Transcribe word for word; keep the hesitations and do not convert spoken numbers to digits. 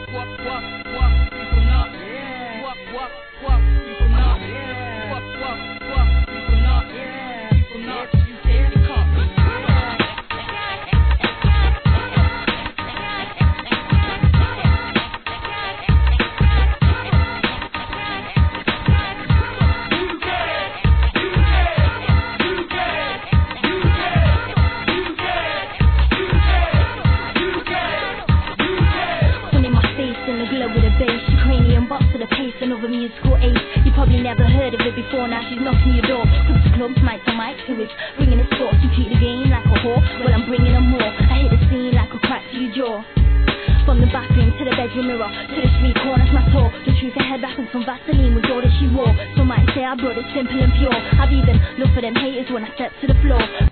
What, what, what, people not. Yeah. What, what, what, people not. Yeah. What, what, what, people not. Yeah. People not. You take the cup. In the glow with a bass, Ukrainian box to the pace, another musical ace. You probably never heard of it before, now she's knocking your door. Club to club, mic to mic, who is bringing the sports. You treat the game like a whore, well I'm bringing them more. I hit the scene like a crack to your jaw. From the bathroom to the bedroom mirror, to the street corner, my tour. The truth I head back and some Vaseline with all that she wore. Some might say I brought it simple and pure. I've even looked for them haters when I step to the floor.